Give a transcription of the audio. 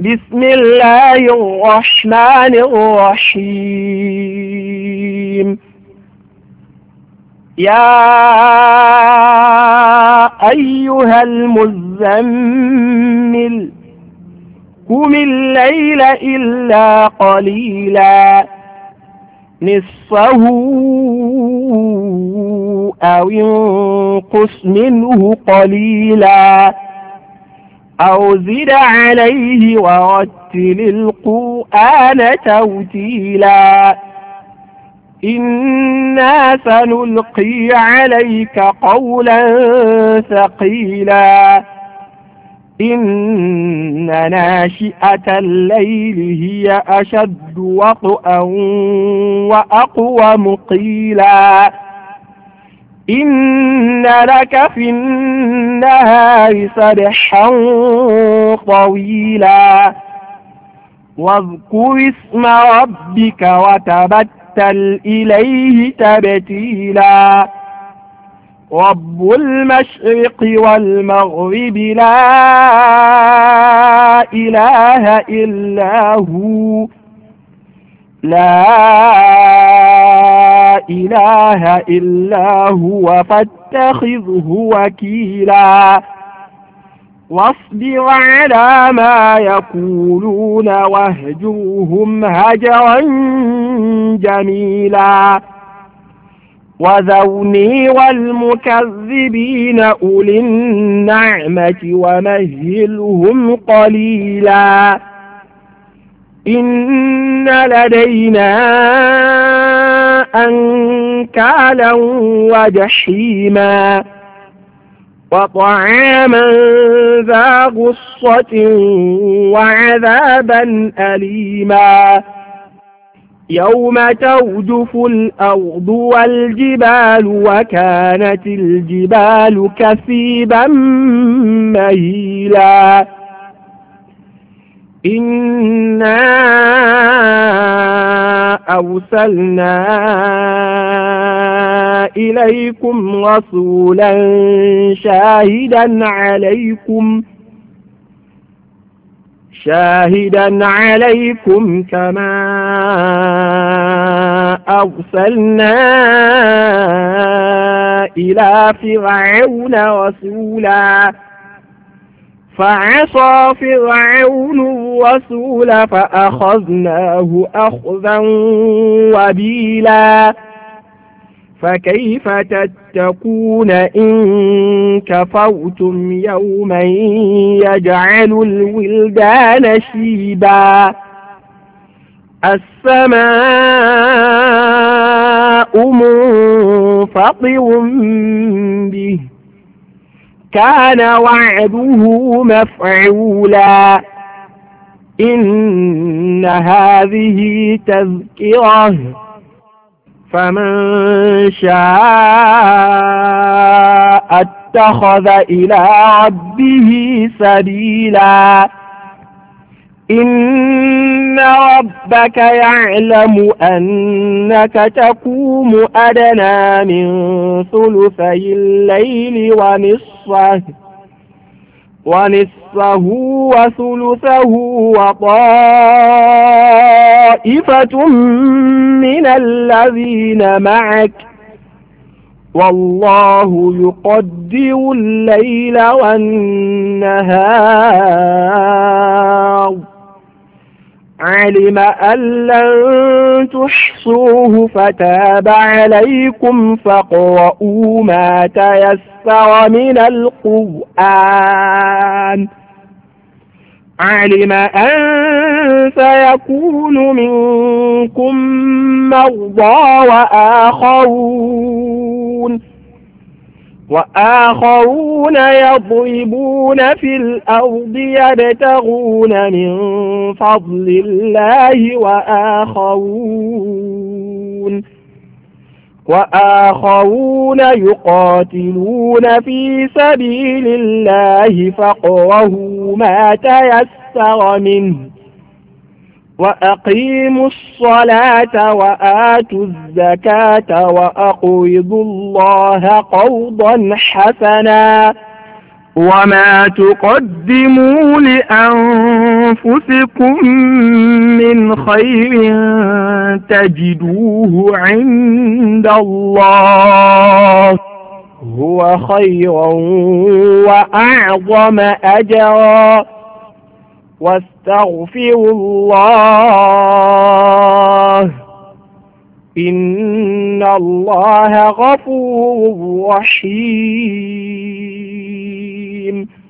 بسم الله الرحمن الرحيم. يا أيها المزمل قم الليل إلا قليلا نصفه أو انقص منه قليلا أو زد عليه ورتل القرآن ترتيلا إنا سنلقي عليك قولا ثقيلا إن ناشئة الليل هي أشد وطئا وأقوم قيلا إن لك في النهار سبحا طويلا واذكر اسم ربك وتبتل إليه تبتيلا رب المشرق والمغرب لا إله إلا هو لا إله إلا هو فاتخذه وكيلا واصبر على ما يقولون واهجرهم هجرا جميلا وذرني والمكذبين أولي النعمة ومهلهم قليلا إن لدينا أنكالا وجحيما وطعاما ذا غصة وعذابا أليما يوم ترجف الأرض والجبال وكانت الجبال كثيبا مهيلا إنا أرسلنا إليكم رسولا شاهدا عليكم كما أرسلنا إلى فرعون رسولا فعصى فرعون الرسول فأخذناه أخذا وبيلا فكيف تتقون إن كفرتم يوما يجعل الولدان شيبا السماء منفطر به كان وعده مفعولا إن هذه تذكرة فمن شاء اتخذ إلى ربه سبيلا إن ربك يعلم أنك تقوم أدنى من ثلثي الليل ونصفه وثلثه وطائفة من الذين معك والله يقدر الليل والنهار علم أن لن تحصوه فتاب عليكم فاقرؤوا ما تيسر من القرآن علم أن سيكون منكم مرضى وآخرون يضربون في الأرض يبتغون من فضل الله وآخرون يقاتلون في سبيل الله فاقرؤوا ما تيسر منه وأقيموا الصلاة وآتوا الزكاة وأقرضوا الله قرضا حسنا وما تقدموا لأنفسكم من خير تجدوه عند الله هو خيرا وأعظم أجرا واستغفروا الله إن الله غفور رحيم